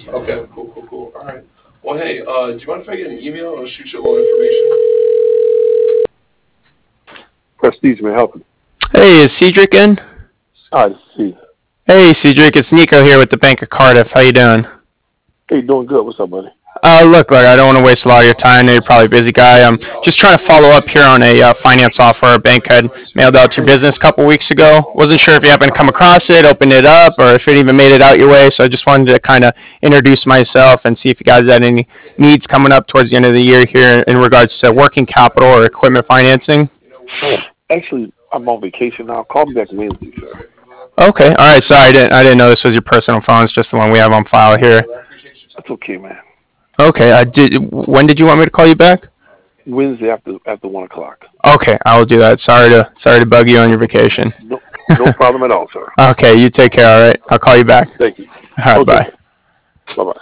Okay, cool. All right. Well, hey, do you mind if I get an email? I'll shoot you a little information. Prestige may help you. Hey, is Cedric in? All right, see. Hey, Cedric, it's Nico here with the Bank of Cardiff. How you doing? Hey, doing good. What's up, buddy? Look, I don't want to waste a lot of your time. I know you're probably a busy guy. I'm just trying to follow up here on a finance offer our bank had mailed out to your business a couple weeks ago. Wasn't sure if you happened to come across it, opened it up, or if it even made it out your way. So I just wanted to kind of introduce myself and see if you guys had any needs coming up towards the end of the year here in regards to working capital or equipment financing. Actually, I'm on vacation now. Call me back Wednesday, sir. Okay, all right. Sorry, I didn't know this was your personal phone. It's just the one we have on file here. That's okay, man. Okay, When did you want me to call you back? Wednesday after 1 o'clock. Okay, I will do that. Sorry to bug you on your vacation. No problem at all, sir. Okay, you take care. All right, I'll call you back. Thank you. All right, Okay. bye. Bye bye.